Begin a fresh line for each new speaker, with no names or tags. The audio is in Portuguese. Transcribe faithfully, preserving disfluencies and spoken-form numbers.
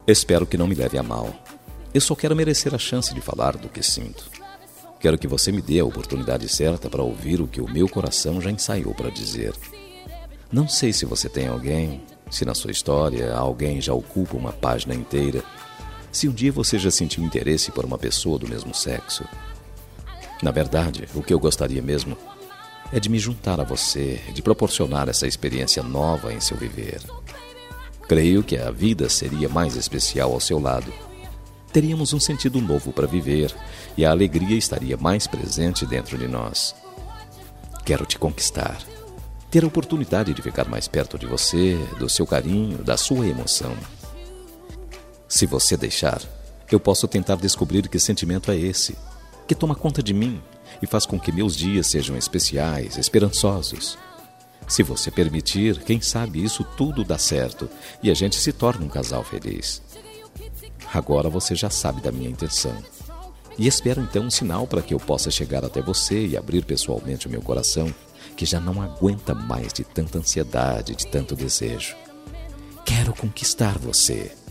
Espero que não me leve a mal. Eu só quero merecer a chance de falar do que sinto. Quero que você me dê a oportunidade certa para ouvir o que o meu coração já ensaiou para dizer. Não sei se você tem alguém, se na sua história alguém já ocupa uma página inteira, se um dia você já sentiu interesse por uma pessoa do mesmo sexo. Na verdade, o que eu gostaria mesmo é de me juntar a você, de proporcionar essa experiência nova em seu viver. Creio que a vida seria mais especial ao seu lado. Teríamos um sentido novo para viver e a alegria estaria mais presente dentro de nós. Quero te conquistar, ter a oportunidade de ficar mais perto de você, do seu carinho, da sua emoção. Se você deixar, eu posso tentar descobrir que sentimento é esse, que toma conta de mim e faz com que meus dias sejam especiais, esperançosos. Se você permitir, quem sabe isso tudo dá certo e a gente se torna um casal feliz. Agora você já sabe da minha intenção. E espero então um sinal para que eu possa chegar até você e abrir pessoalmente o meu coração, que já não aguenta mais de tanta ansiedade, de tanto desejo. Quero conquistar você.